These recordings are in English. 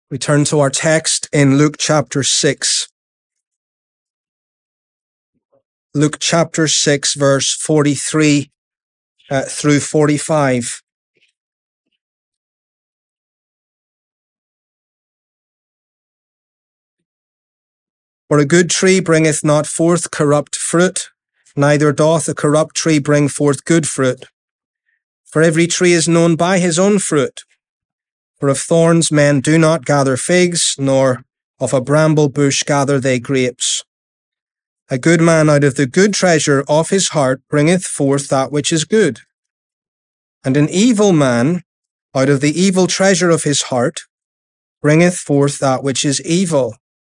We turn to our text in Luke chapter 6. Luke chapter 6, verse 43 through 45. For a good tree bringeth not forth corrupt fruit, neither doth a corrupt tree bring forth good fruit. For every tree is known by his own fruit. For of thorns men do not gather figs, nor of a bramble bush gather they grapes. A good man out of the good treasure of his heart bringeth forth that which is good. And an evil man out of the evil treasure of his heart bringeth forth that which is evil.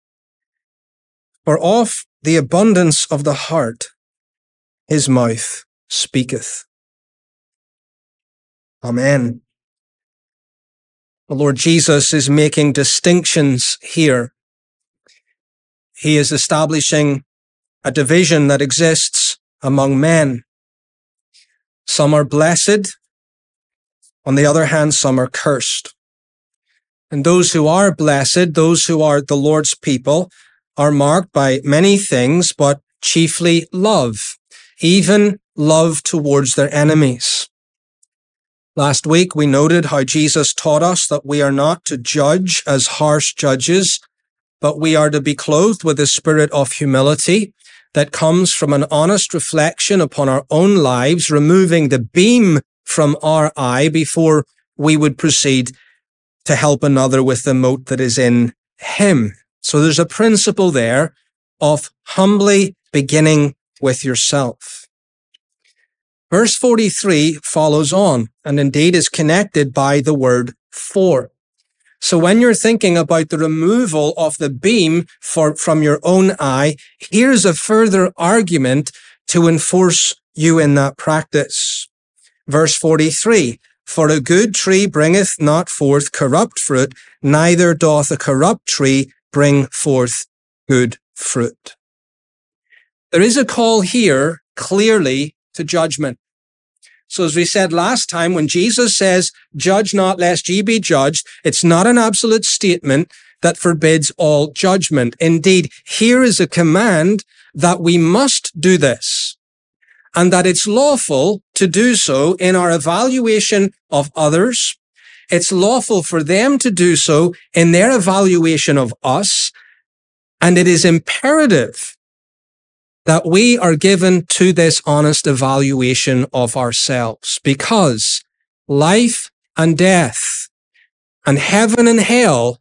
For of the abundance of the heart his mouth speaketh. Amen. The Lord Jesus is making distinctions here. He is establishing a division that exists among men. Some are blessed. On the other hand, some are cursed. And those who are blessed, those who are the Lord's people, are marked by many things, but chiefly love, even love towards their enemies. Last week, we noted how Jesus taught us that we are not to judge as harsh judges, but we are to be clothed with a spirit of humility that comes from an honest reflection upon our own lives, removing the beam from our eye before we would proceed to help another with the mote that is in him. So there's a principle there of humbly beginning with yourself. Verse 43 follows on and indeed is connected by the word for. So when you're thinking about the removal of the beam from your own eye, here's a further argument to enforce you in that practice. Verse 43, for a good tree bringeth not forth corrupt fruit, neither doth a corrupt tree bring forth good fruit. There is a call here clearly to judgment. So as we said last time, when Jesus says, judge not lest ye be judged, it's not an absolute statement that forbids all judgment. Indeed, here is a command that we must do this, and that it's lawful to do so in our evaluation of others. It's lawful for them to do so in their evaluation of us, and it is imperative that we are given to this honest evaluation of ourselves, because life and death and heaven and hell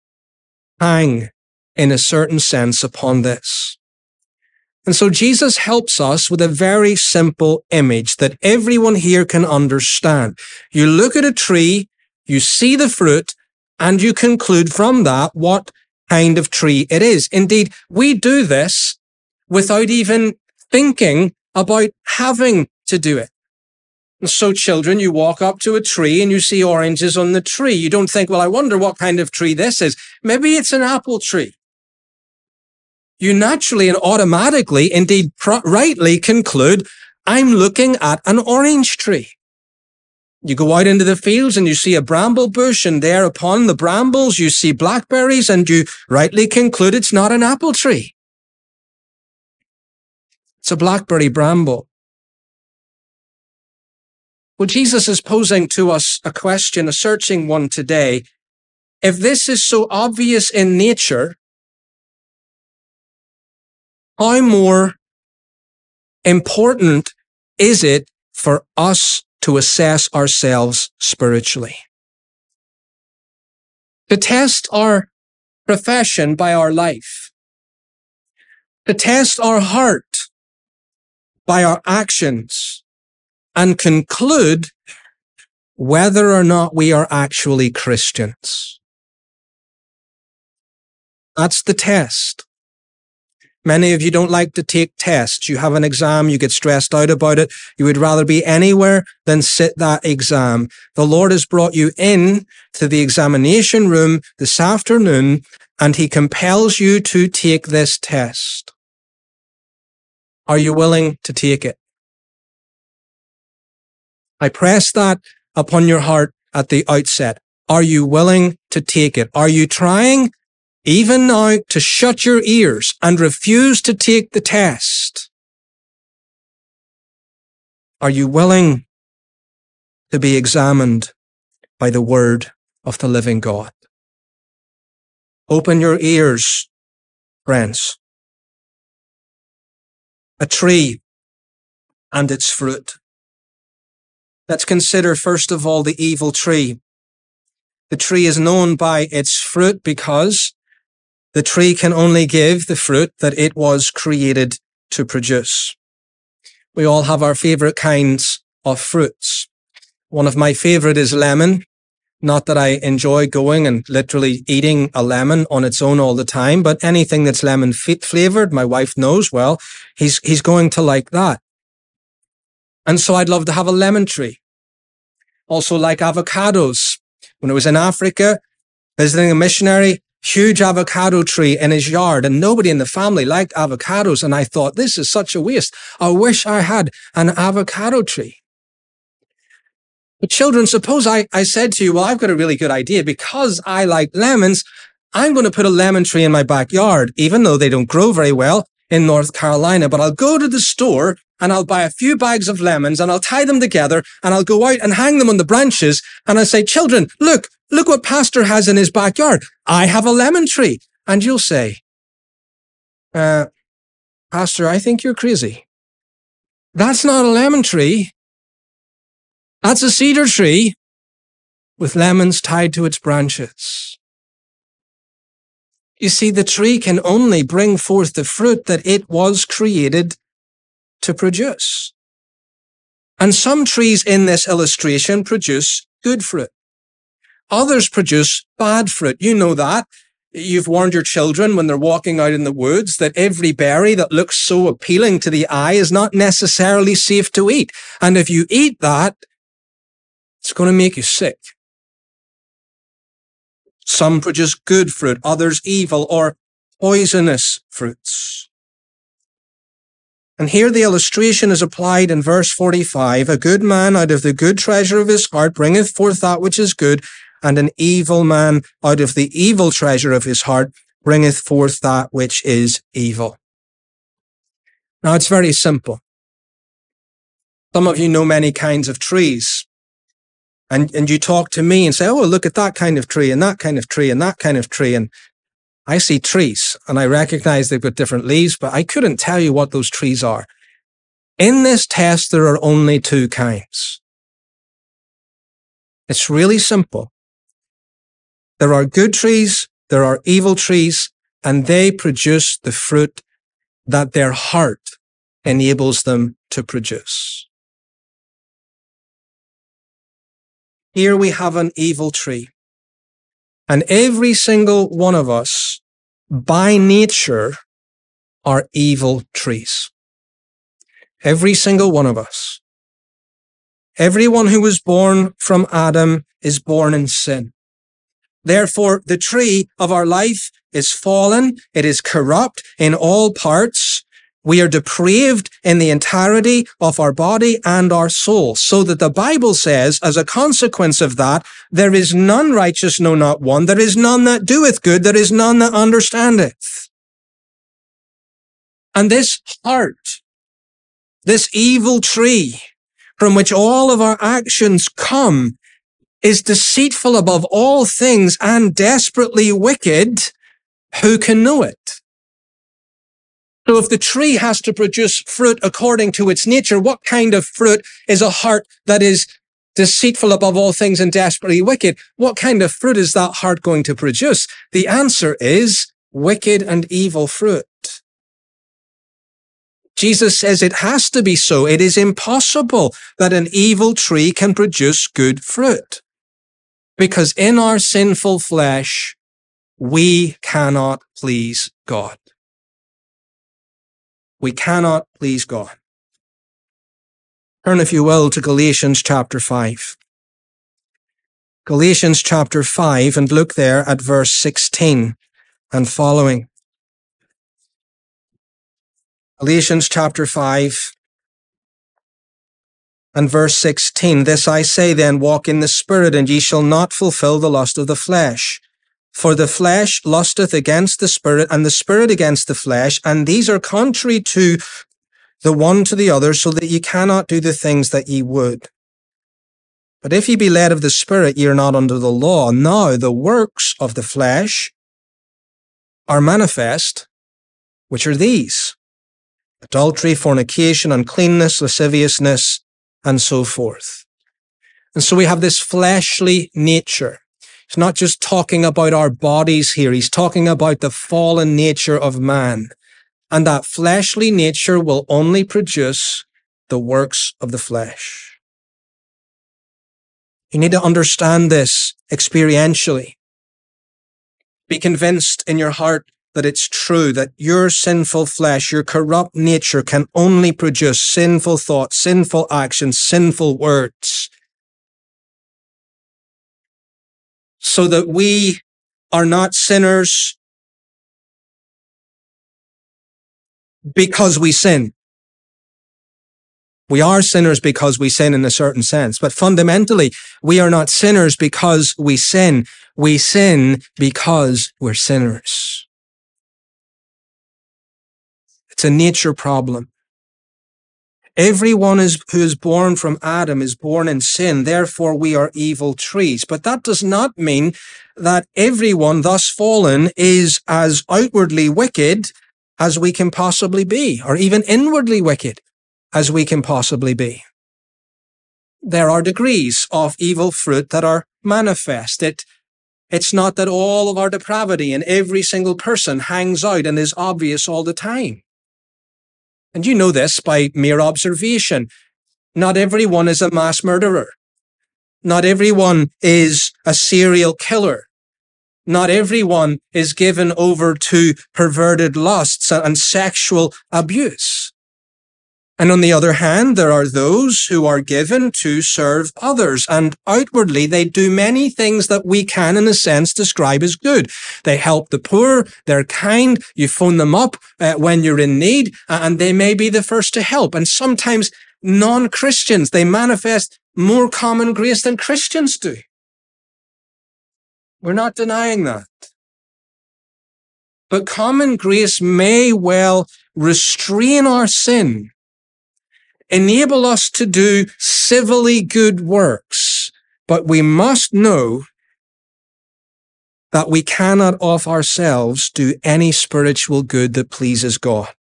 hang in a certain sense upon this. And so Jesus helps us with a very simple image that everyone here can understand. You look at a tree, you see the fruit, and you conclude from that what kind of tree it is. Indeed, we do this without even thinking about having to do it. And so children, you walk up to a tree and you see oranges on the tree. You don't think, well, I wonder what kind of tree this is. Maybe it's an apple tree. You naturally and automatically, indeed rightly conclude, I'm looking at an orange tree. You go out into the fields and you see a bramble bush, and there upon the brambles you see blackberries, and you rightly conclude it's not an apple tree. It's a blackberry bramble. Well, Jesus is posing to us a question, a searching one today. If this is so obvious in nature, how more important is it for us to assess ourselves spiritually? To test our profession by our life. To test our heart by our actions, and conclude whether or not we are actually Christians. That's the test. Many of you don't like to take tests. You have an exam, you get stressed out about it. You would rather be anywhere than sit that exam. The Lord has brought you in to the examination room this afternoon, and He compels you to take this test. Are you willing to take it? I press that upon your heart at the outset. Are you willing to take it? Are you trying even now to shut your ears and refuse to take the test? Are you willing to be examined by the word of the living God? Open your ears, friends. A tree and its fruit. Let's consider first of all the evil tree. The tree is known by its fruit because the tree can only give the fruit that it was created to produce. We all have our favorite kinds of fruits. One of my favorite is lemon. Not that I enjoy going and literally eating a lemon on its own all the time, but anything that's lemon flavored, my wife knows, well, he's going to like that. And so I'd love to have a lemon tree. Also like avocados. When I was in Africa, visiting a missionary, huge avocado tree in his yard, and nobody in the family liked avocados. And I thought, this is such a waste. I wish I had an avocado tree. But children, suppose I said to you, well, I've got a really good idea. Because I like lemons, I'm going to put a lemon tree in my backyard, even though they don't grow very well in North Carolina. But I'll go to the store and I'll buy a few bags of lemons and I'll tie them together and I'll go out and hang them on the branches. And I'll say, children, look what Pastor has in his backyard. I have a lemon tree. And you'll say, Pastor, I think you're crazy. That's not a lemon tree. That's a cedar tree with lemons tied to its branches. You see, the tree can only bring forth the fruit that it was created to produce. And some trees in this illustration produce good fruit. Others produce bad fruit. You know that. You've warned your children when they're walking out in the woods that every berry that looks so appealing to the eye is not necessarily safe to eat. And if you eat that, it's going to make you sick. Some produce good fruit, others evil or poisonous fruits. And here the illustration is applied in verse 45. A good man out of the good treasure of his heart bringeth forth that which is good, and an evil man out of the evil treasure of his heart bringeth forth that which is evil. Now it's very simple. Some of you know many kinds of trees. And you talk to me and say, oh, look at that kind of tree and that kind of tree and that kind of tree. And I see trees and I recognize they've got different leaves, but I couldn't tell you what those trees are. In this test, there are only two kinds. It's really simple. There are good trees, there are evil trees, and they produce the fruit that their heart enables them to produce. Here we have an evil tree. And every single one of us, by nature, are evil trees. Every single one of us. Everyone who was born from Adam is born in sin. Therefore, the tree of our life is fallen. It is corrupt in all parts. We are depraved in the entirety of our body and our soul, so that the Bible says, as a consequence of that, there is none righteous, no, not one. There is none that doeth good. There is none that understandeth. And this heart, this evil tree, from which all of our actions come, is deceitful above all things and desperately wicked. Who can know it? So if the tree has to produce fruit according to its nature, what kind of fruit is a heart that is deceitful above all things and desperately wicked? What kind of fruit is that heart going to produce? The answer is wicked and evil fruit. Jesus says it has to be so. It is impossible that an evil tree can produce good fruit. Because in our sinful flesh, we cannot please God. We cannot please God. Turn, if you will, to Galatians chapter 5. Galatians chapter 5, and look there at verse 16 and following. Galatians chapter 5 And verse 16, this I say then, walk in the Spirit, and ye shall not fulfill the lust of the flesh. For the flesh lusteth against the Spirit, and the Spirit against the flesh, and these are contrary to the one to the other, so that ye cannot do the things that ye would. But if ye be led of the Spirit, ye are not under the law. Now the works of the flesh are manifest, which are these: adultery, fornication, uncleanness, lasciviousness, and so forth. And so we have this fleshly nature. He's not just talking about our bodies here. He's talking about the fallen nature of man. And that fleshly nature will only produce the works of the flesh. You need to understand this experientially. Be convinced in your heart that it's true, that your sinful flesh, your corrupt nature can only produce sinful thoughts, sinful actions, sinful words. So that we are not sinners because we sin. We are sinners because we sin in a certain sense, but fundamentally, we are not sinners because we sin. We sin because we're sinners. It's a nature problem. Everyone who is born from Adam is born in sin. Therefore, we are evil trees. But that does not mean that everyone thus fallen is as outwardly wicked as we can possibly be, or even inwardly wicked as we can possibly be. There are degrees of evil fruit that are manifest. It's not that all of our depravity in every single person hangs out and is obvious all the time. And you know this by mere observation. Not everyone is a mass murderer. Not everyone is a serial killer. Not everyone is given over to perverted lusts and sexual abuse. And on the other hand, there are those who are given to serve others, and outwardly they do many things that we can, in a sense, describe as good. They help the poor, they're kind, you phone them up when you're in need, and they may be the first to help. And sometimes non-Christians, they manifest more common grace than Christians do. We're not denying that. But common grace may well restrain our sin, enable us to do civilly good works, but we must know that we cannot of ourselves do any spiritual good that pleases God.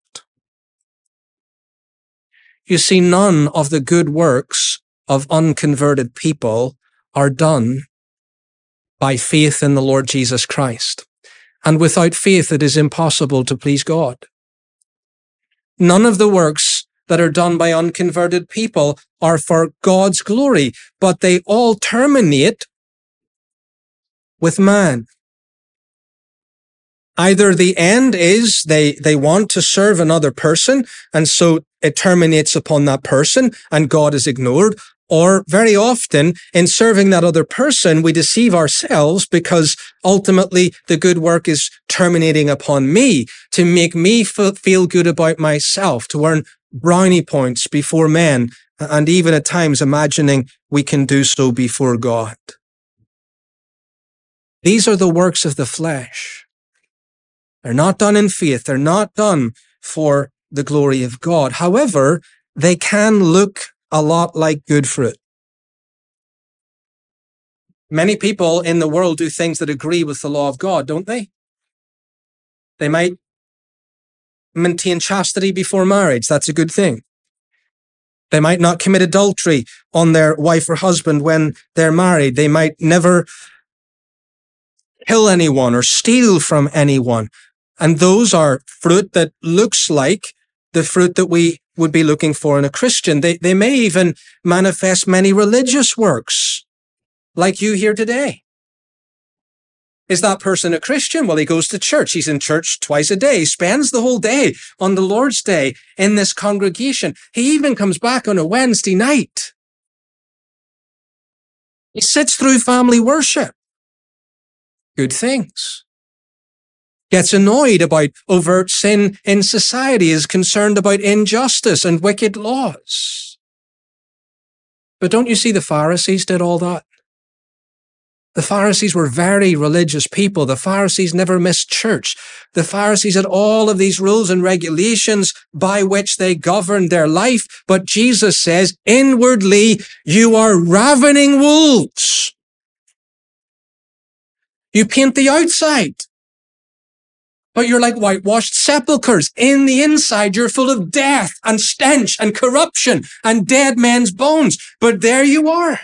You see, none of the good works of unconverted people are done by faith in the Lord Jesus Christ. And without faith, it is impossible to please God. None of the works that are done by unconverted people are for God's glory, but they all terminate with man. Either the end is they want to serve another person, and so it terminates upon that person, and God is ignored, or very often in serving that other person, we deceive ourselves because ultimately the good work is terminating upon me to make me feel good about myself, to earn brownie points before men, and even at times imagining we can do so before God. These are the works of the flesh. They're not done in faith. They're not done for the glory of God. However, they can look a lot like good fruit. Many people in the world do things that agree with the law of God, don't they? They might maintain chastity before marriage. That's a good thing. They might not commit adultery on their wife or husband when they're married. They might never kill anyone or steal from anyone. And those are fruit that looks like the fruit that we would be looking for in a Christian. They may even manifest many religious works, like you here today. Is that person a Christian? Well, he goes to church. He's in church twice a day. He spends the whole day on the Lord's Day in this congregation. He even comes back on a Wednesday night. He sits through family worship. Good things. Gets annoyed about overt sin in society, is concerned about injustice and wicked laws. But don't you see the Pharisees did all that? The Pharisees were very religious people. The Pharisees never missed church. The Pharisees had all of these rules and regulations by which they governed their life. But Jesus says, inwardly, you are ravening wolves. You paint the outside, but you're like whitewashed sepulchres. In the inside, you're full of death and stench and corruption and dead men's bones. But there you are.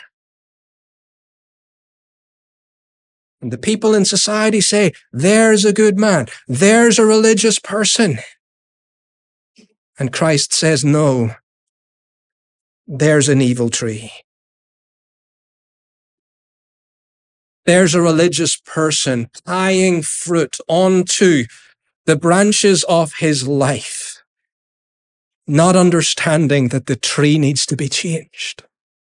And the people in society say, there's a good man. There's a religious person. And Christ says, no, there's an evil tree. There's a religious person tying fruit onto the branches of his life, not understanding that the tree needs to be changed.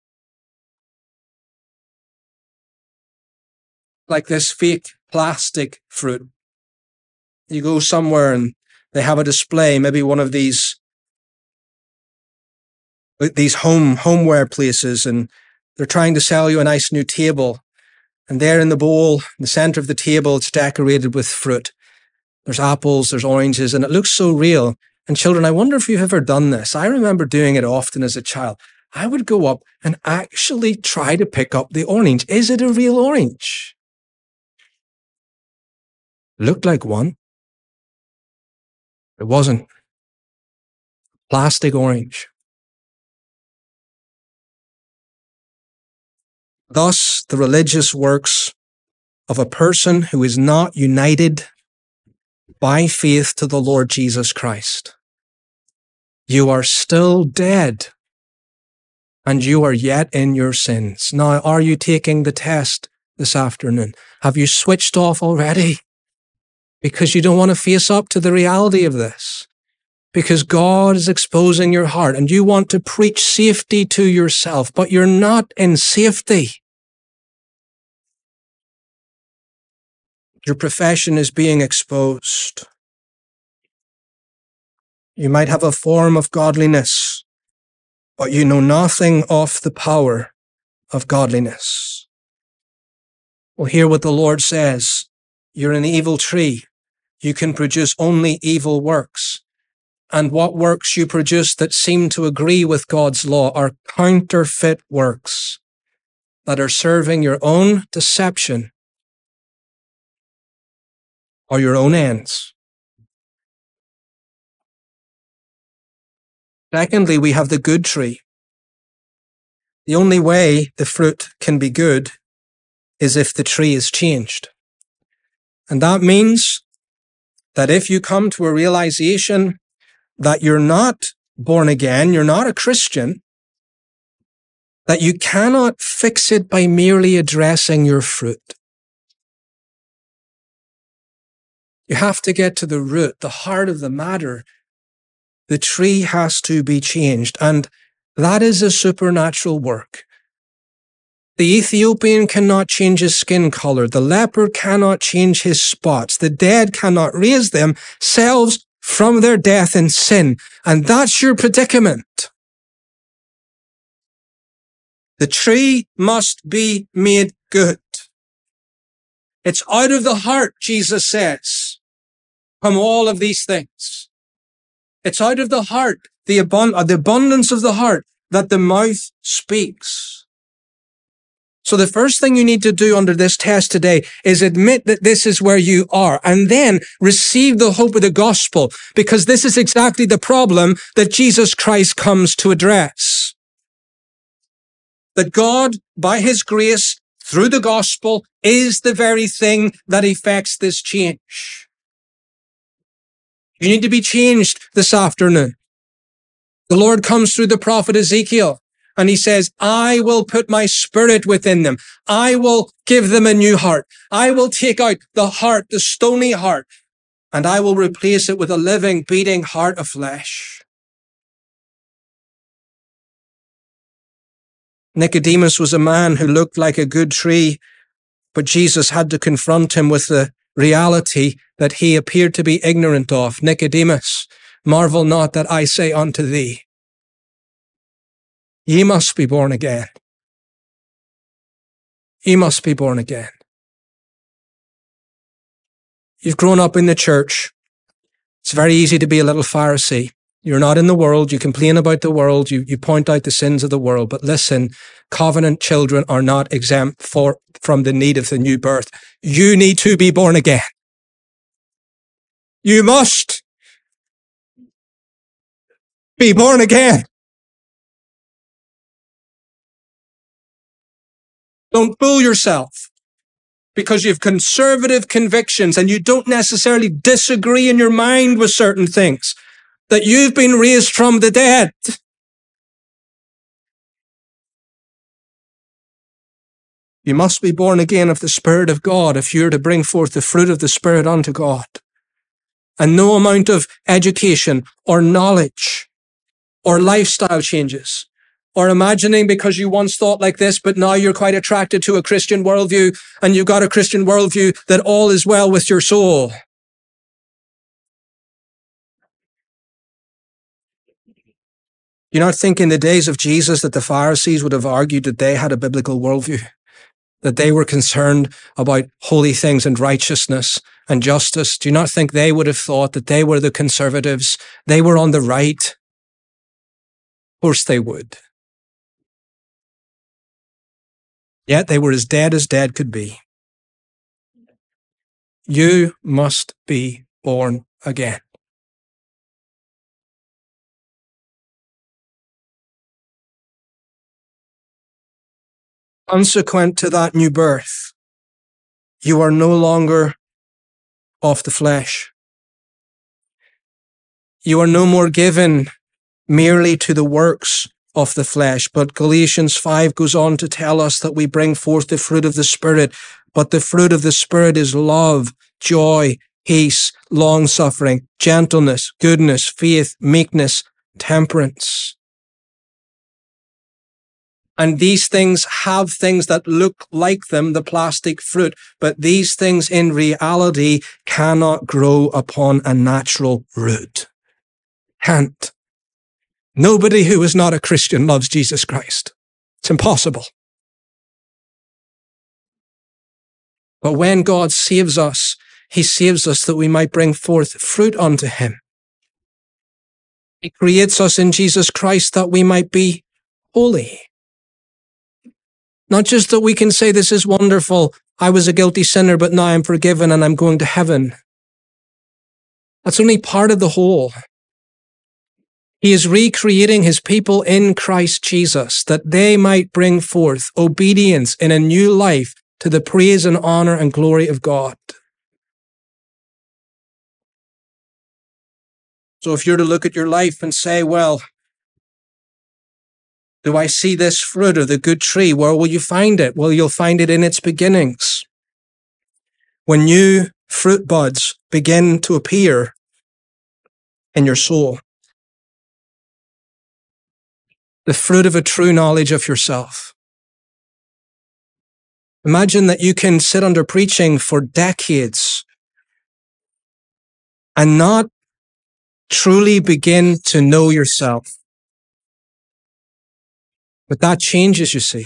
Like this fake plastic fruit. You go somewhere and they have a display, maybe one of these homeware places, and they're trying to sell you a nice new table. And there in the bowl, in the center of the table, it's decorated with fruit. There's apples, there's oranges, and it looks so real. And children, I wonder if you've ever done this. I remember doing it often as a child. I would go up and actually try to pick up the orange. Is it a real orange? Looked like one. It wasn't. Plastic orange. Thus, the religious works of a person who is not united by faith to the Lord Jesus Christ. You are still dead, and you are yet in your sins. Now, are you taking the test this afternoon? Have you switched off already? Because you don't want to face up to the reality of this. Because God is exposing your heart, and you want to preach safety to yourself, but you're not in safety. Your profession is being exposed. You might have a form of godliness, but you know nothing of the power of godliness. Well, hear what the Lord says. You're an evil tree. You can produce only evil works. And what works you produce that seem to agree with God's law are counterfeit works that are serving your own deception or your own ends. Secondly, we have the good tree. The only way the fruit can be good is if the tree is changed. And that means that if you come to a realization that you're not born again, you're not a Christian, that you cannot fix it by merely addressing your fruit. You have to get to the root, the heart of the matter. The tree has to be changed, and that is a supernatural work. The Ethiopian cannot change his skin color. The leper cannot change his spots. The dead cannot raise themselves from their death in sin. And that's your predicament. The tree must be made good. It's out of the heart, Jesus says, come all of these things. It's out of the heart, the abundance of the heart, that the mouth speaks. So the first thing you need to do under this test today is admit that this is where you are, and then receive the hope of the gospel, because this is exactly the problem that Jesus Christ comes to address. That God, by his grace, through the gospel, is the very thing that effects this change. You need to be changed this afternoon. The Lord comes through the prophet Ezekiel, and he says, I will put my spirit within them. I will give them a new heart. I will take out the heart, the stony heart, and I will replace it with a living, beating heart of flesh. Nicodemus was a man who looked like a good tree, but Jesus had to confront him with the reality that he appeared to be ignorant of. Nicodemus, marvel not that I say unto thee, ye must be born again. You must be born again. You've grown up in the church. It's very easy to be a little Pharisee. You're not in the world. You complain about the world. You point out the sins of the world. But listen, covenant children are not exempt from the need of the new birth. You need to be born again. You must be born again. Don't fool yourself because you have conservative convictions and you don't necessarily disagree in your mind with certain things, that you've been raised from the dead. You must be born again of the Spirit of God if you're to bring forth the fruit of the Spirit unto God. And no amount of education or knowledge or lifestyle changes, or imagining because you once thought like this, but now you're quite attracted to a Christian worldview and you've got a Christian worldview, that all is well with your soul. You not think in the days of Jesus that the Pharisees would have argued that they had a biblical worldview, that they were concerned about holy things and righteousness and justice? Do you not think they would have thought that they were the conservatives? They were on the right? Of course they would. Yet they were as dead could be. You must be born again. Consequent to that new birth, you are no longer of the flesh. You are no more given merely to the works of the flesh, but Galatians 5 goes on to tell us that we bring forth the fruit of the Spirit, but the fruit of the Spirit is love, joy, peace, long-suffering, gentleness, goodness, faith, meekness, temperance. And these things have things that look like them, the plastic fruit, but these things in reality cannot grow upon a natural root. Can't. Nobody who is not a Christian loves Jesus Christ. It's impossible. But when God saves us, he saves us that we might bring forth fruit unto him. He creates us in Jesus Christ that we might be holy. Not just that we can say, this is wonderful, I was a guilty sinner, but now I'm forgiven and I'm going to heaven. That's only part of the whole. He is recreating his people in Christ Jesus, that they might bring forth obedience in a new life to the praise and honor and glory of God. So if you're to look at your life and say, well, do I see this fruit of the good tree? Where will you find it? Well, you'll find it in its beginnings. When new fruit buds begin to appear in your soul. The fruit of a true knowledge of yourself. Imagine that you can sit under preaching for decades and not truly begin to know yourself. But that changes, you see.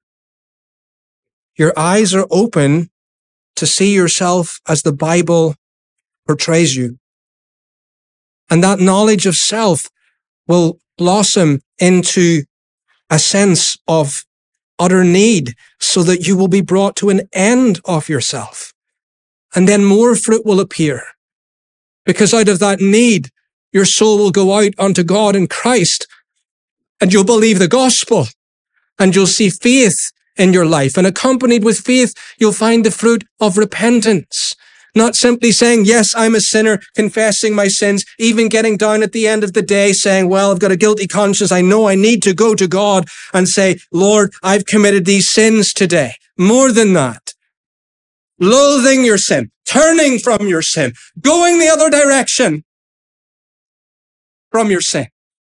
Your eyes are open to see yourself as the Bible portrays you. And that knowledge of self will blossom into a sense of utter need so that you will be brought to an end of yourself. And then more fruit will appear. Because out of that need, your soul will go out unto God in Christ and you'll believe the gospel and you'll see faith in your life. And accompanied with faith, you'll find the fruit of repentance. Not simply saying, yes, I'm a sinner, confessing my sins, even getting down at the end of the day saying, well, I've got a guilty conscience. I know I need to go to God and say, Lord, I've committed these sins today. More than that, loathing your sin, turning from your sin, going the other direction from your sin.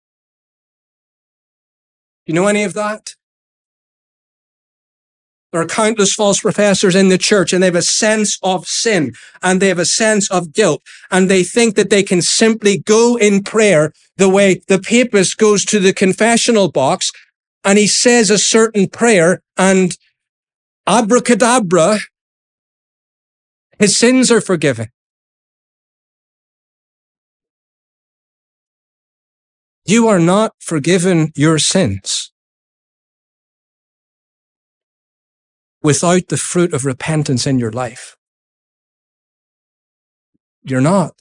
You know any of that? There are countless false professors in the church and they have a sense of sin and they have a sense of guilt and they think that they can simply go in prayer the way the papist goes to the confessional box and he says a certain prayer and Abracadabra, his sins are forgiven. You are not forgiven your sins without the fruit of repentance in your life. You're not.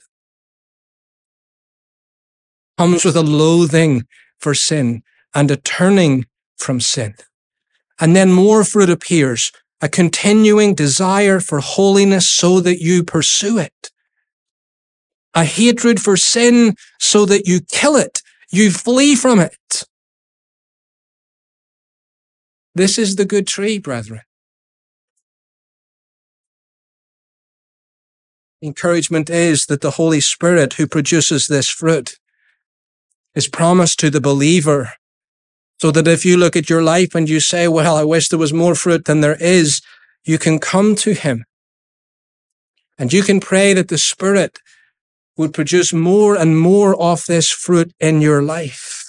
Comes with a loathing for sin and a turning from sin. And then more fruit appears, a continuing desire for holiness so that you pursue it. A hatred for sin so that you kill it, you flee from it. This is the good tree, brethren. Encouragement is that the Holy Spirit who produces this fruit is promised to the believer, so that if you look at your life and you say, well, I wish there was more fruit than there is, you can come to him. And you can pray that the Spirit would produce more and more of this fruit in your life.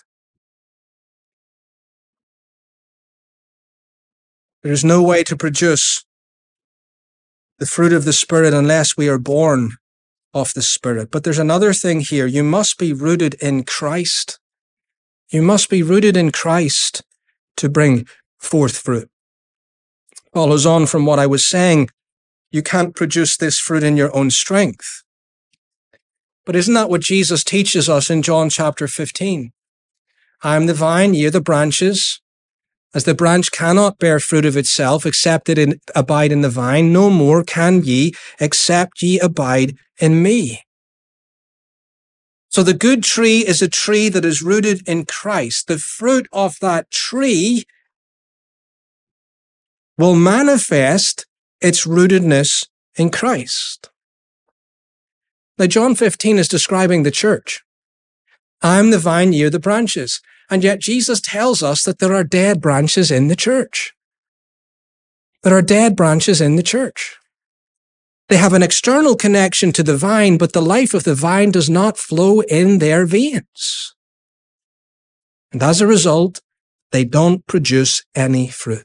There is no way to produce the fruit of the Spirit unless we are born of the Spirit. But there's another thing here. You must be rooted in Christ. You must be rooted in Christ to bring forth fruit. Follows on from what I was saying. You can't produce this fruit in your own strength. But isn't that what Jesus teaches us in John chapter 15? I am the vine, ye are the branches. As the branch cannot bear fruit of itself, except it abide in the vine, no more can ye, except ye abide in me. So the good tree is a tree that is rooted in Christ. The fruit of that tree will manifest its rootedness in Christ. Now, John 15 is describing the church. I am the vine, ye are the branches. And yet Jesus tells us that there are dead branches in the church. There are dead branches in the church. They have an external connection to the vine, but the life of the vine does not flow in their veins. And as a result, they don't produce any fruit.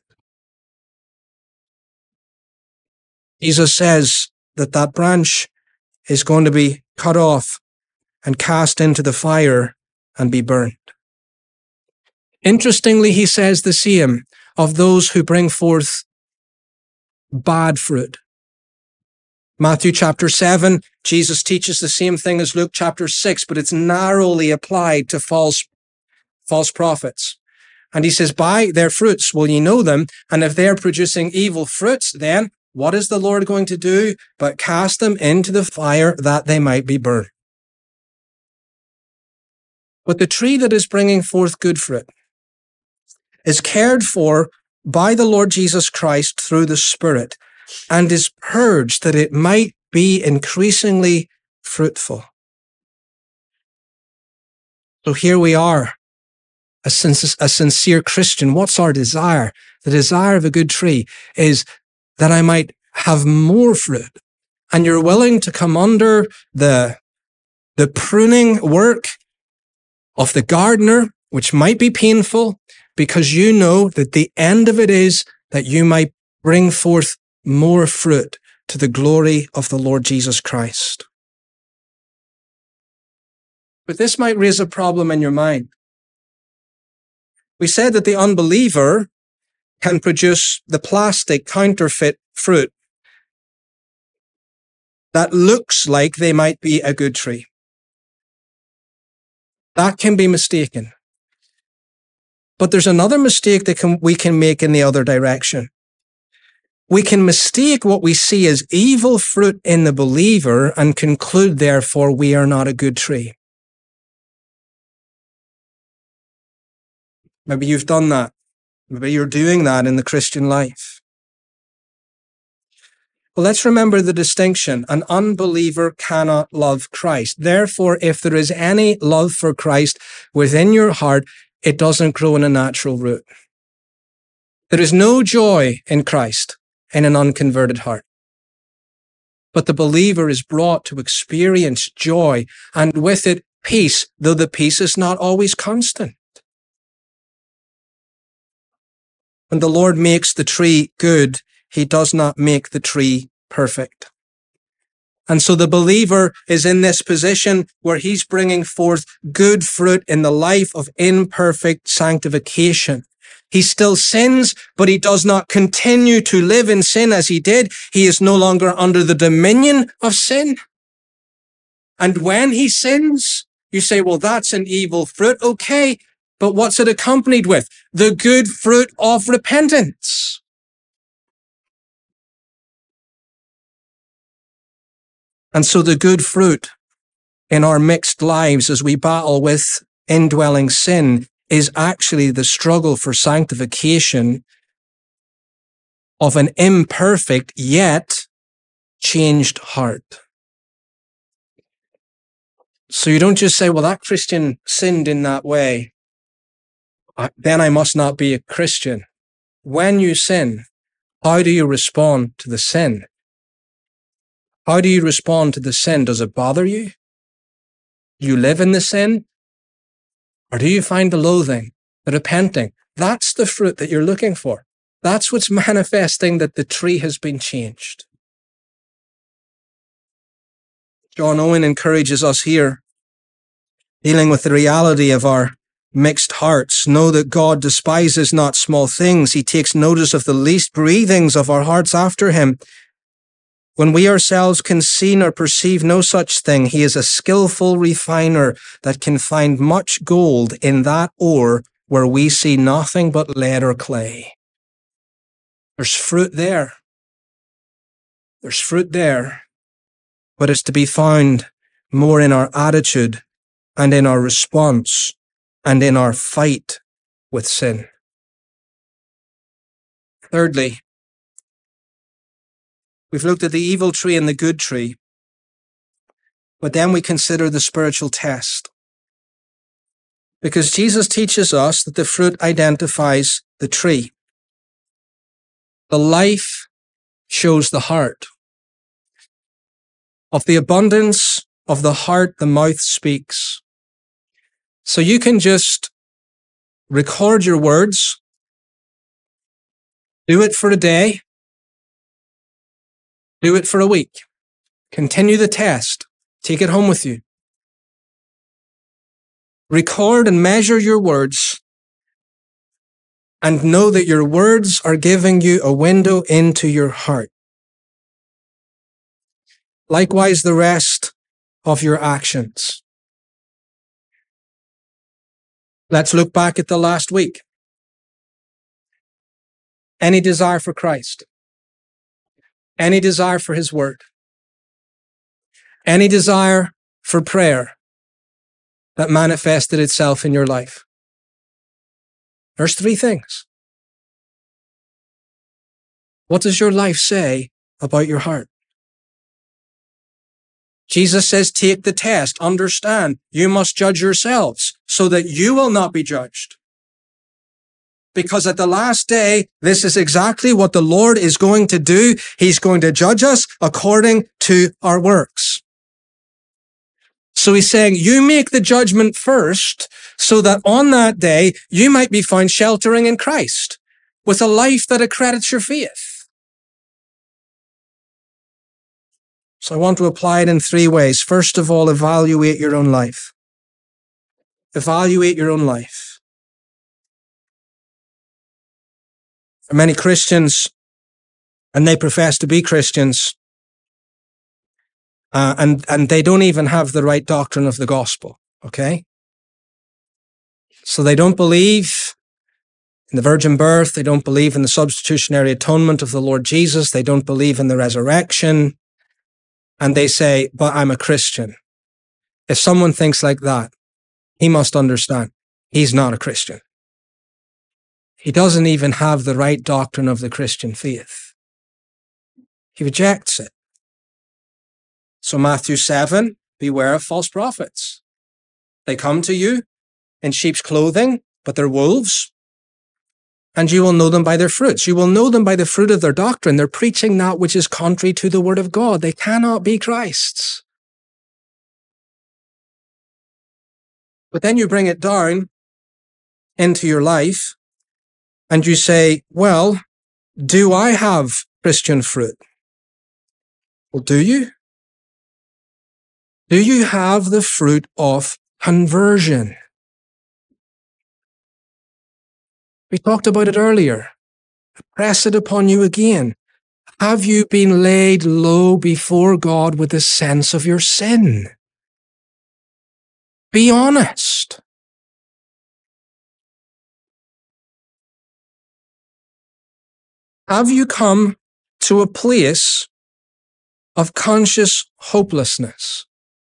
Jesus says that that branch is going to be cut off and cast into the fire and be burned. Interestingly, he says the same of those who bring forth bad fruit. Matthew chapter 7, Jesus teaches the same thing as Luke chapter 6, but it's narrowly applied to false prophets. And he says, by their fruits will ye know them, and if they're producing evil fruits, then what is the Lord going to do but cast them into the fire that they might be burned? But the tree that is bringing forth good fruit is cared for by the Lord Jesus Christ through the Spirit and is purged that it might be increasingly fruitful. So here we are, a sincere Christian. What's our desire? The desire of a good tree is that I might have more fruit. And you're willing to come under the pruning work of the gardener, which might be painful, because you know that the end of it is that you might bring forth more fruit to the glory of the Lord Jesus Christ. But this might raise a problem in your mind. We said that the unbeliever can produce the plastic counterfeit fruit that looks like they might be a good tree. That can be mistaken. But there's another mistake that we can make in the other direction. We can mistake what we see as evil fruit in the believer and conclude, therefore, we are not a good tree. Maybe you've done that. Maybe you're doing that in the Christian life. Well, let's remember the distinction. An unbeliever cannot love Christ. Therefore, if there is any love for Christ within your heart, it doesn't grow in a natural root. There is no joy in Christ in an unconverted heart. But the believer is brought to experience joy and with it peace, though the peace is not always constant. When the Lord makes the tree good, he does not make the tree perfect. And so the believer is in this position where he's bringing forth good fruit in the life of imperfect sanctification. He still sins, but he does not continue to live in sin as he did. He is no longer under the dominion of sin. And when he sins, you say, well, that's an evil fruit. Okay, but what's it accompanied with? The good fruit of repentance. And so the good fruit in our mixed lives as we battle with indwelling sin is actually the struggle for sanctification of an imperfect yet changed heart. So you don't just say, well, that Christian sinned in that way, then I must not be a Christian. When you sin, how do you respond to the sin? How do you respond to the sin? Does it bother you? Do you live in the sin? Or do you find the loathing, the repenting? That's the fruit that you're looking for. That's what's manifesting that the tree has been changed. John Owen encourages us here, dealing with the reality of our mixed hearts. Know that God despises not small things. He takes notice of the least breathings of our hearts after him. When we ourselves can see nor perceive no such thing, he is a skillful refiner that can find much gold in that ore where we see nothing but lead or clay. There's fruit there. There's fruit there. But it's to be found more in our attitude and in our response and in our fight with sin. Thirdly, we've looked at the evil tree and the good tree, but then we consider the spiritual test. Because Jesus teaches us that the fruit identifies the tree. The life shows the heart. Of the abundance of the heart, the mouth speaks. So you can just record your words, do it for a day, do it for a week, continue the test, take it home with you. Record and measure your words and know that your words are giving you a window into your heart. Likewise, the rest of your actions. Let's look back at the last week. Any desire for Christ? Any desire for his word? Any desire for prayer that manifested itself in your life? There's three things. What does your life say about your heart? Jesus says, take the test, understand, you must judge yourselves so that you will not be judged. Because at the last day, this is exactly what the Lord is going to do. He's going to judge us according to our works. So he's saying, you make the judgment first so that on that day, you might be found sheltering in Christ with a life that accredits your faith. So I want to apply it in three ways. First of all, evaluate your own life. Evaluate your own life. For many Christians, and they profess to be Christians, and they don't even have the right doctrine of the gospel, okay? So they don't believe in the virgin birth. They don't believe in the substitutionary atonement of the Lord Jesus. They don't believe in the resurrection. And they say, but I'm a Christian. If someone thinks like that, he must understand he's not a Christian. He doesn't even have the right doctrine of the Christian faith. He rejects it. So Matthew 7, beware of false prophets. They come to you in sheep's clothing, but they're wolves. And you will know them by their fruits. You will know them by the fruit of their doctrine. They're preaching that which is contrary to the word of God. They cannot be Christ's. But then you bring it down into your life and you say, well, do I have Christian fruit. Well, do you? Do you have the fruit of conversion? We talked about it earlier. Press it upon you again. Have you been laid low before God with a sense of your sin? Be honest. Have you come to a place of conscious hopelessness?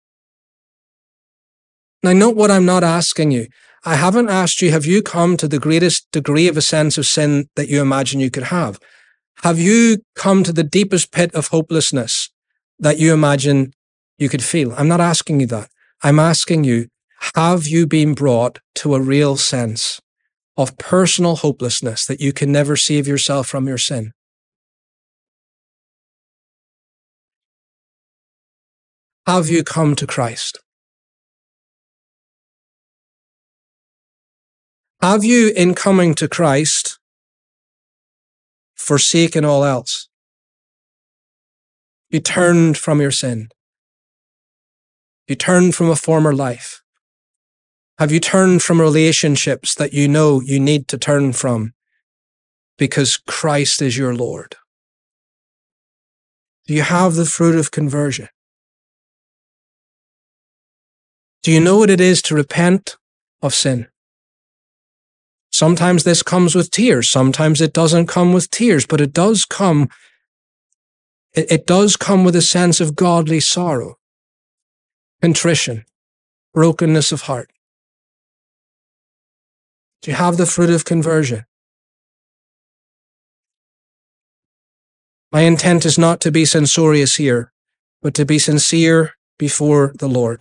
Now, note what I'm not asking you. I haven't asked you, have you come to the greatest degree of a sense of sin that you imagine you could have? Have you come to the deepest pit of hopelessness that you imagine you could feel? I'm not asking you that. I'm asking you, have you been brought to a real sense of personal hopelessness that you can never save yourself from your sin? Have you come to Christ? Have you, in coming to Christ, forsaken all else? You turned from your sin. You turned from a former life. Have you turned from relationships that you know you need to turn from because Christ is your Lord? Do you have the fruit of conversion? Do you know what it is to repent of sin? Sometimes this comes with tears. Sometimes it doesn't come with tears, but it does come with a sense of godly sorrow, contrition, brokenness of heart. Do you have the fruit of conversion? My intent is not to be censorious here, but to be sincere before the Lord.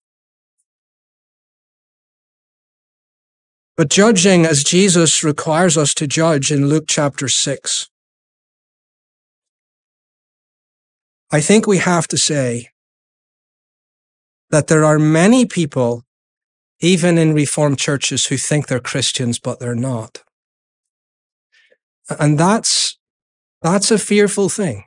But judging as Jesus requires us to judge in Luke chapter 6, I think we have to say that there are many people, even in Reformed churches, who think they're Christians, but they're not. And that's a fearful thing.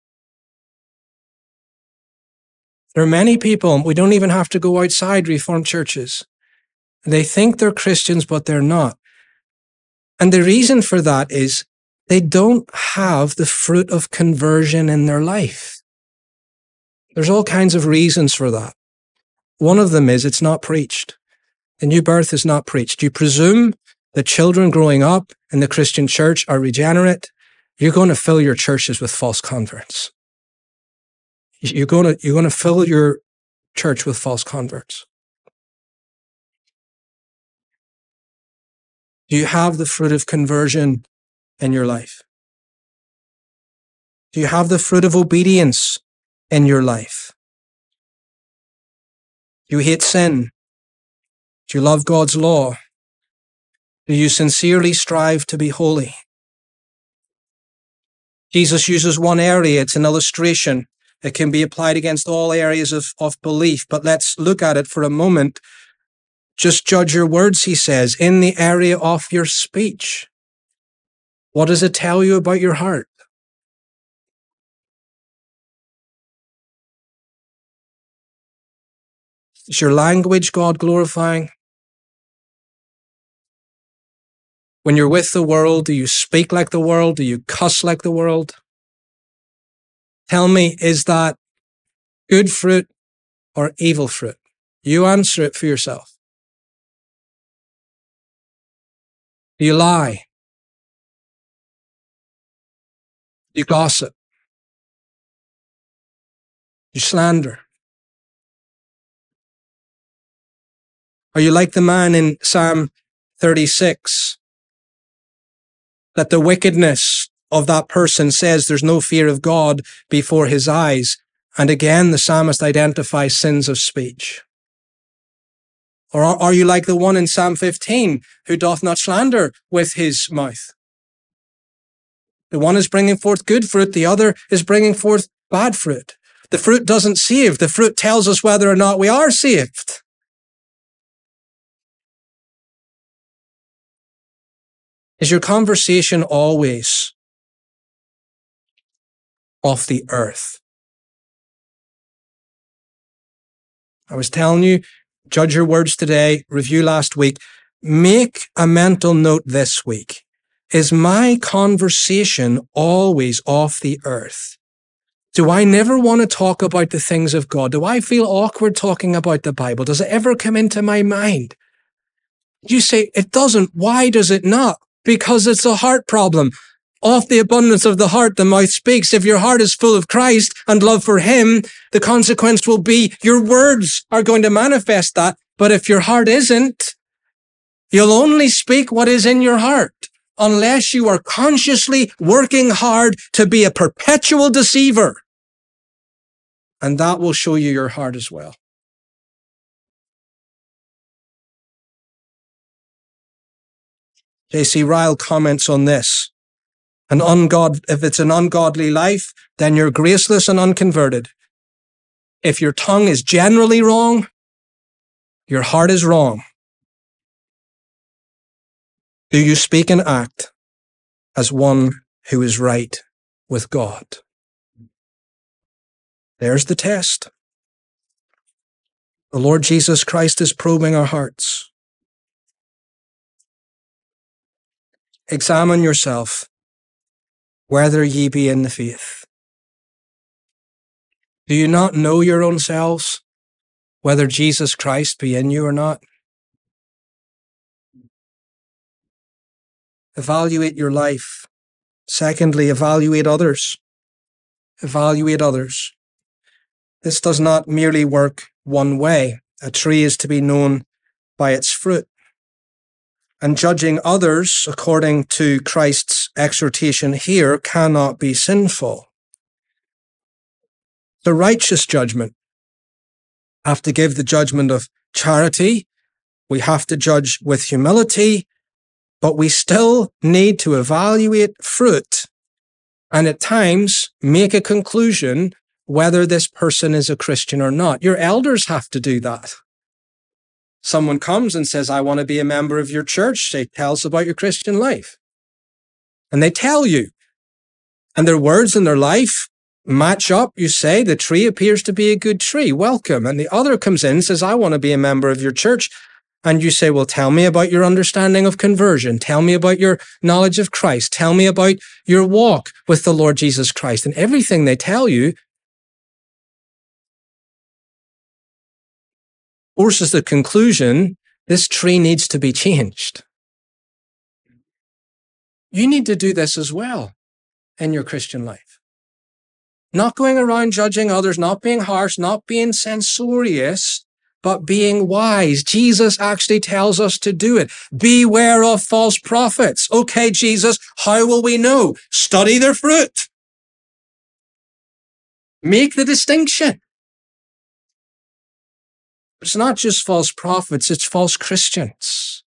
There are many people, we don't even have to go outside Reformed churches. They think they're Christians, but they're not. And the reason for that is they don't have the fruit of conversion in their life. There's all kinds of reasons for that. One of them is it's not preached. The new birth is not preached. You presume that children growing up in the Christian church are regenerate. You're going to fill your churches with false converts. You're going to fill your church with false converts. Do you have the fruit of conversion in your life? Do you have the fruit of obedience in your life? Do you hate sin? Do you love God's law? Do you sincerely strive to be holy? Jesus uses one area. It's an illustration. It can be applied against all areas of belief, but let's look at it for a moment. Just judge your words, he says, in the area of your speech. What does it tell you about your heart? Is your language God glorifying? When you're with the world, do you speak like the world? Do you cuss like the world? Tell me, is that good fruit or evil fruit? You answer it for yourself. Do you lie? Do you gossip? Do you slander? Are you like the man in Psalm 36? That the wickedness of that person says there's no fear of God before his eyes. And again, the psalmist identifies sins of speech. Or are you like the one in Psalm 15 who doth not slander with his mouth? The one is bringing forth good fruit, the other is bringing forth bad fruit. The fruit doesn't save. The fruit tells us whether or not we are saved. Is your conversation always of the earth. I was telling you, judge your words today, review last week. Make a mental note this week. Is my conversation always off the earth? Do I never want to talk about the things of God? Do I feel awkward talking about the Bible? Does it ever come into my mind? You say, it doesn't. Why does it not? Because it's a heart problem. Of the abundance of the heart, the mouth speaks. If your heart is full of Christ and love for Him, the consequence will be your words are going to manifest that. But if your heart isn't, you'll only speak what is in your heart unless you are consciously working hard to be a perpetual deceiver. And that will show you your heart as well. J.C. Ryle comments on this. If it's an ungodly life, then you're graceless and unconverted. If your tongue is generally wrong, your heart is wrong. Do you speak and act as one who is right with God? There's the test. The Lord Jesus Christ is probing our hearts. Examine yourself, whether ye be in the faith. Do you not know your own selves, whether Jesus Christ be in you or not? Evaluate your life. Secondly, evaluate others. Evaluate others. This does not merely work one way. A tree is to be known by its fruit. And judging others according to Christ's exhortation here cannot be sinful. The righteous judgment. We have to give the judgment of charity. We have to judge with humility, but we still need to evaluate fruit and at times make a conclusion whether this person is a Christian or not. Your elders have to do that. Someone comes and says, I want to be a member of your church. Say, tell us about your Christian life. And they tell you. And their words and their life match up. You say, the tree appears to be a good tree. Welcome. And the other comes in and says, I want to be a member of your church. And you say, well, tell me about your understanding of conversion. Tell me about your knowledge of Christ. Tell me about your walk with the Lord Jesus Christ. And everything they tell you forces the conclusion, this tree needs to be changed. You need to do this as well in your Christian life. Not going around judging others, not being harsh, not being censorious, but being wise. Jesus actually tells us to do it. Beware of false prophets. Okay, Jesus, how will we know? Study their fruit. Make the distinction. It's not just false prophets, it's false Christians.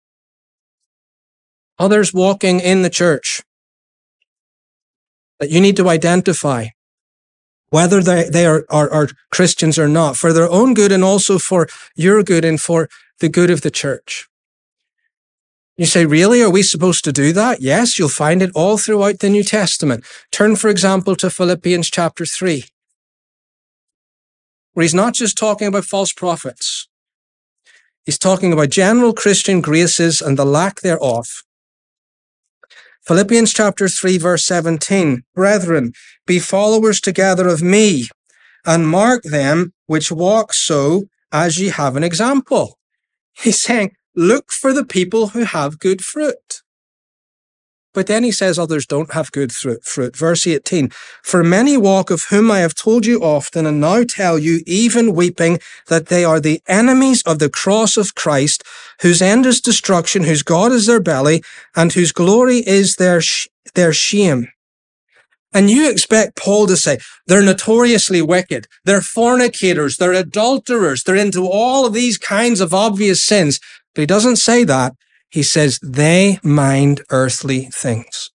Others walking in the church that you need to identify whether they are Christians or not, for their own good and also for your good and for the good of the church. You say, really? Are we supposed to do that? Yes, you'll find it all throughout the New Testament. Turn, for example, to Philippians chapter 3. Where he's not just talking about false prophets. He's talking about general Christian graces and the lack thereof. Philippians chapter 3, verse 17. Brethren, be followers together of me, and mark them which walk so as ye have an example. He's saying, look for the people who have good fruit. But then he says others don't have good fruit. Verse 18, for many walk of whom I have told you often and now tell you, even weeping, that they are the enemies of the cross of Christ, whose end is destruction, whose God is their belly, and whose glory is their shame. And you expect Paul to say, they're notoriously wicked, they're fornicators, they're adulterers, they're into all of these kinds of obvious sins. But he doesn't say that. He says, they mind earthly things.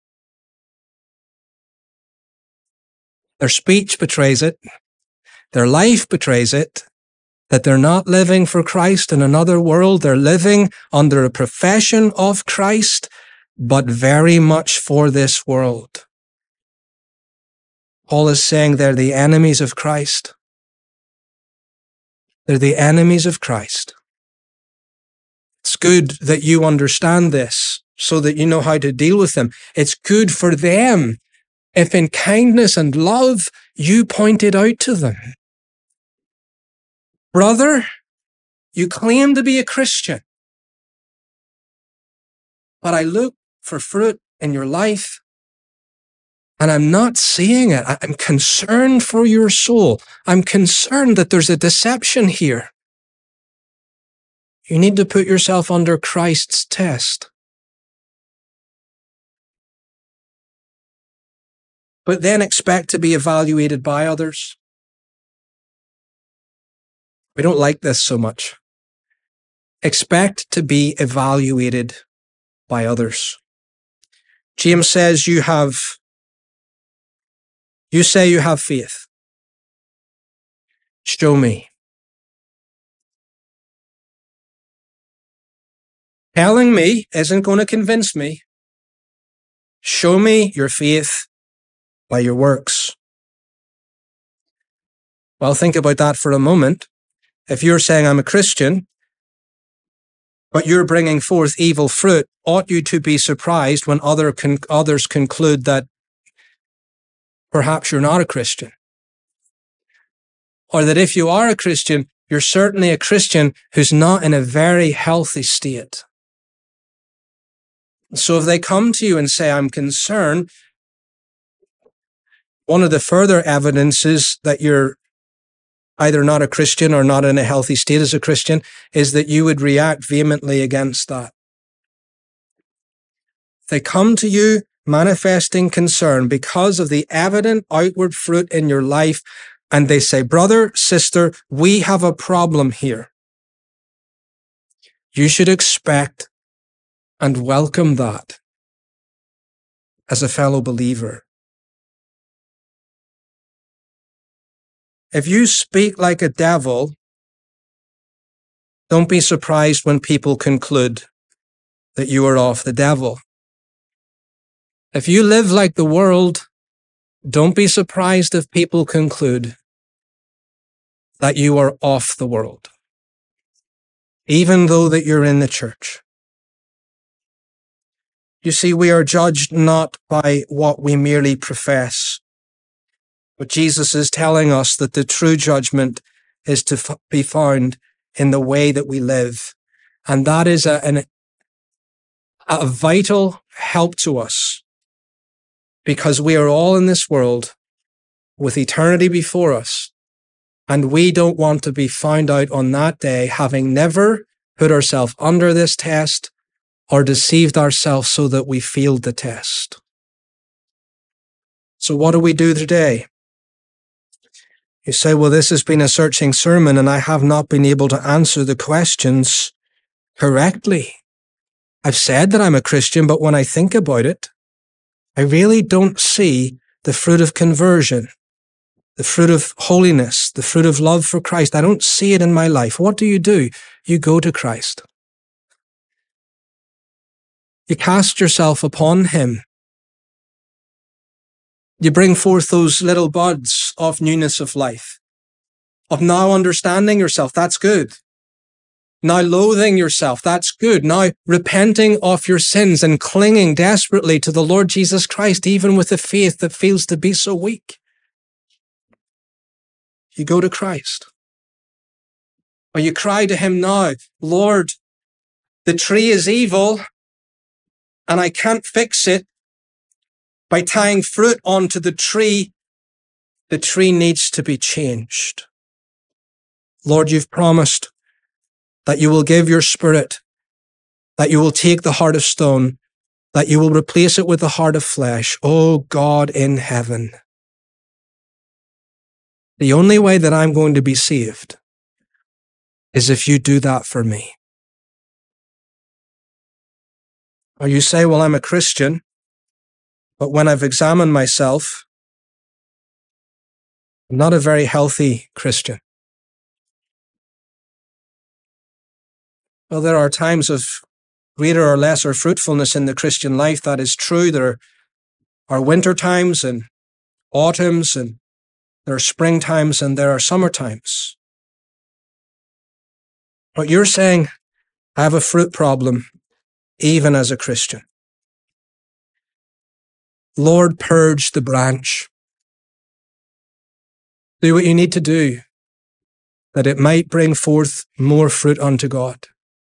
Their speech betrays it. Their life betrays it. That they're not living for Christ in another world. They're living under a profession of Christ, but very much for this world. Paul is saying they're the enemies of Christ. They're the enemies of Christ. It's good that you understand this so that you know how to deal with them. It's good for them if in kindness and love you point it out to them. Brother, you claim to be a Christian, but I look for fruit in your life and I'm not seeing it. I'm concerned for your soul. I'm concerned that there's a deception here. You need to put yourself under Christ's test. But then expect to be evaluated by others. We don't like this so much. Expect to be evaluated by others. James says you say you have faith. Show me. Telling me isn't going to convince me. Show me your faith by your works. Well, think about that for a moment. If you're saying I'm a Christian, but you're bringing forth evil fruit, ought you to be surprised when others conclude that perhaps you're not a Christian? Or that if you are a Christian, you're certainly a Christian who's not in a very healthy state. So if they come to you and say, I'm concerned, one of the further evidences that you're either not a Christian or not in a healthy state as a Christian is that you would react vehemently against that. If they come to you manifesting concern because of the evident outward fruit in your life, and they say, brother, sister, we have a problem here, you should expect and welcome that as a fellow believer. If you speak like a devil, don't be surprised when people conclude that you are of the devil. If you live like the world, don't be surprised if people conclude that you are off the world, even though that you're in the church. You see, we are judged not by what we merely profess, but Jesus is telling us that the true judgment is to be found in the way that we live. And that is a vital help to us, because we are all in this world with eternity before us. And we don't want to be found out on that day having never put ourselves under this test or deceived ourselves so that we failed the test. So what do we do today? You say, well, this has been a searching sermon and I have not been able to answer the questions correctly. I've said that I'm a Christian, but when I think about it, I really don't see the fruit of conversion, the fruit of holiness, the fruit of love for Christ. I don't see it in my life. What do? You go to Christ. You cast yourself upon him. You bring forth those little buds of newness of life, of now understanding yourself. That's good. Now loathing yourself. That's good. Now repenting of your sins and clinging desperately to the Lord Jesus Christ, even with a faith that feels to be so weak. You go to Christ. Or you cry to him now, Lord, the tree is evil and I can't fix it by tying fruit onto the tree. The tree needs to be changed. Lord, you've promised that you will give your Spirit, that you will take the heart of stone, that you will replace it with the heart of flesh. Oh God in heaven. The only way that I'm going to be saved is if you do that for me. Or you say, well, I'm a Christian, but when I've examined myself, I'm not a very healthy Christian. Well, there are times of greater or lesser fruitfulness in the Christian life. That is true. There are winter times and autumns, and there are spring times, and there are summer times. But you're saying, I have a fruit problem, even as a Christian. Lord, purge the branch. Do what you need to do, that it might bring forth more fruit unto God.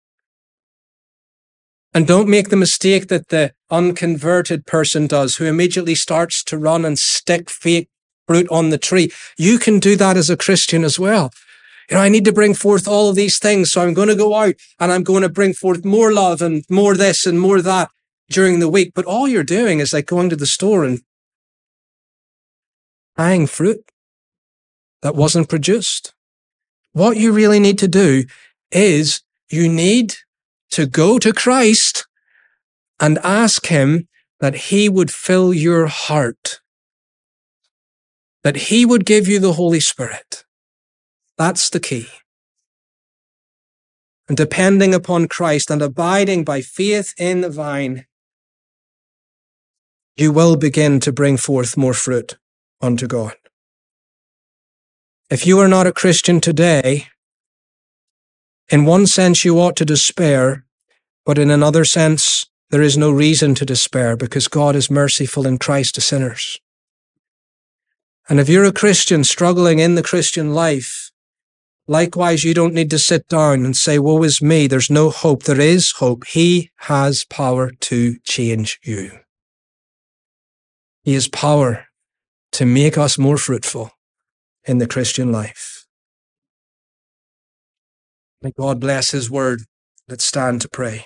And don't make the mistake that the unconverted person does, who immediately starts to run and stick fake fruit on the tree. You can do that as a Christian as well. I need to bring forth all of these things, so I'm going to go out and I'm going to bring forth more love and more this and more that during the week. But all you're doing is like going to the store and buying fruit that wasn't produced. What you really need to do is you need to go to Christ and ask him that he would fill your heart, that he would give you the Holy Spirit. That's the key. And depending upon Christ and abiding by faith in the vine, you will begin to bring forth more fruit unto God. If you are not a Christian today, in one sense you ought to despair, but in another sense there is no reason to despair, because God is merciful in Christ to sinners. And if you're a Christian struggling in the Christian life, likewise, you don't need to sit down and say, woe is me, there's no hope. There is hope. He has power to change you. He has power to make us more fruitful in the Christian life. May God bless his word. Let's stand to pray.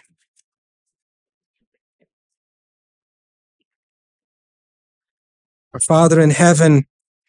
Our Father in heaven,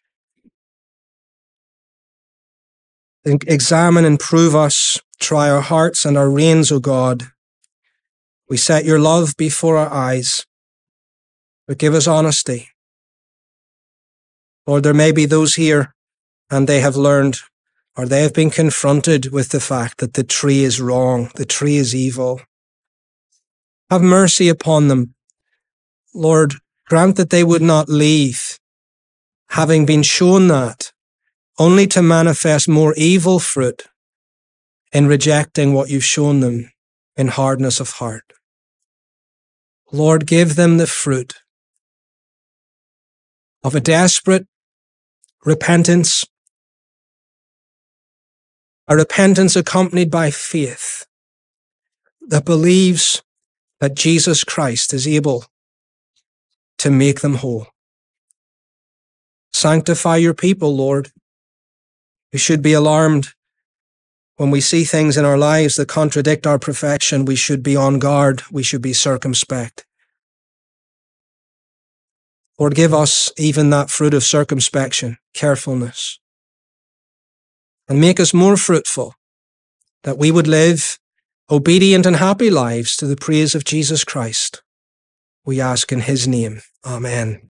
examine and prove us, try our hearts and our reins, O God. We set your love before our eyes, but give us honesty. Lord, there may be those here and they have learned, or they have been confronted with the fact that the tree is wrong, the tree is evil. Have mercy upon them. Lord, grant that they would not leave, having been shown that, only to manifest more evil fruit in rejecting what you've shown them in hardness of heart. Lord, give them the fruit of a desperate repentance, a repentance accompanied by faith that believes that Jesus Christ is able to make them whole. Sanctify your people, Lord. We should be alarmed when we see things in our lives that contradict our perfection. We should be on guard. We should be circumspect. Lord, give us even that fruit of circumspection, carefulness, and make us more fruitful, that we would live obedient and happy lives to the praise of Jesus Christ. We ask in his name. Amen.